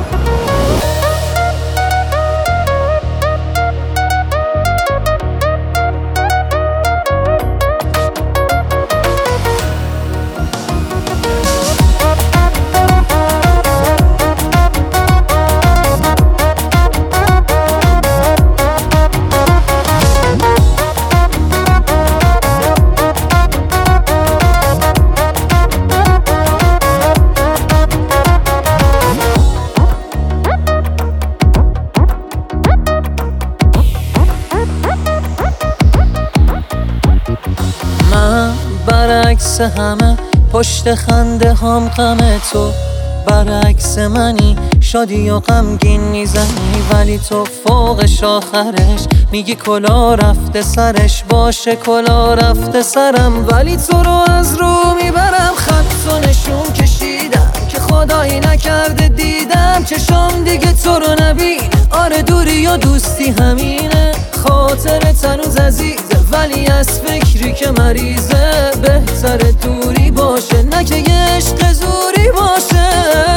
من برعکس همه پشت خنده هم غم تو، برعکس منی شادی و غمگین میزنی، ولی تو فوقش آخرش میگی کلا رفته سرش. باشه کلا رفته سرم، ولی تو رو از رو میبرم. خط و نشون کشیدم که خدایی نکرده دیدم چشام دیگه تو رو نبینه. آره دوری و دوستی همینه، خاطرت هنوز عزیزه ولی از فکری که مریضه. بهتر دوری باشه نه که یه عشق زوری باشه.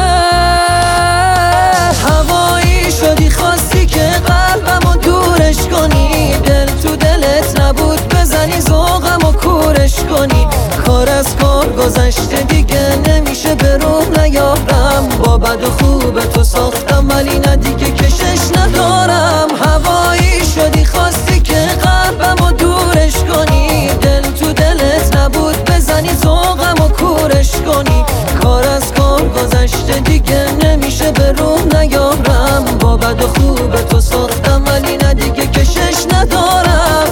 هوایی شدی خواستی که قلبمو دورش کنی، دل تو دلت نبود بزنی ذوقمو کورش کنی. کار از کار گذشته دیگه نمیشه به روح نیارم. با بد و خوب تو ساختم ولی نه دیگه کشش ندارم. هوایی شدی خواستی که قلبمو دورش کنی، دل تو دلت نبود بزنی ذوقمو کورش کنی. کار از کار گذشته دیگه نمیشه به روح نیارم. با بد و خوب تو ساختم ولی نه دیگه کشش ندارم.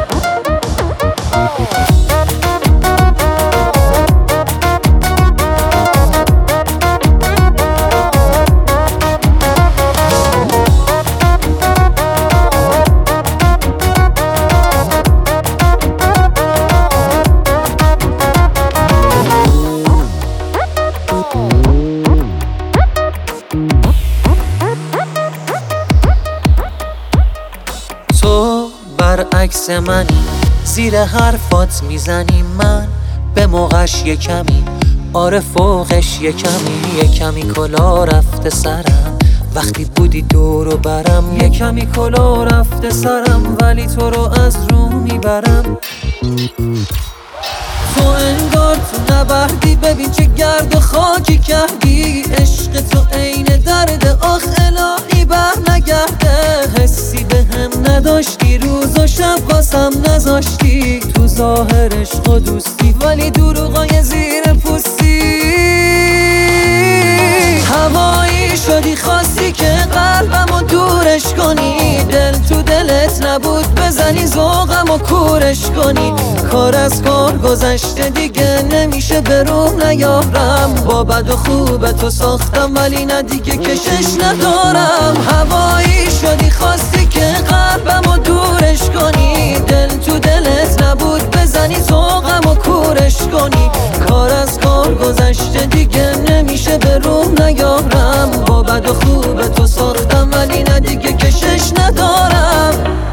تو برعکس منی، زیر حرفات میزنی، من به موقعش یه کمی، آره فوقش یه کمی کلا رفته سرم. وقتی بودی دور و برم یه کمی کلا رفته سرم، ولی تو رو از رو میبرم. تو انگار تو نبردی، ببین چه گرد و خاکی کردی. عشق تو عین درد، آخ الهی بر نگرده. حسی به هم نداشتی، روز و شب واسم نذاشتی. تو ظاهر عشق و دوستی ولی دروغای زیر پوستی. هوایی شدی خواستی که قلبمو دورش کنی، دل تو دلت نبود بزنی ذوقمو کورش کنی. کار از کار گذشته دیگه نمیشه به روح نیارم. با بد و خوب تو ساختم ولی نه دیگه کشش ندارم. هوایی شدی خواستی که قلبمو دورش کنی، دل تو دلت نبود بزنی ذوقمو کورش کنی. کار از کار گذشته دیگه نمیشه به روح نیارم. با بد و خوب تو ساختم ولی نه دیگه کشش ندارم.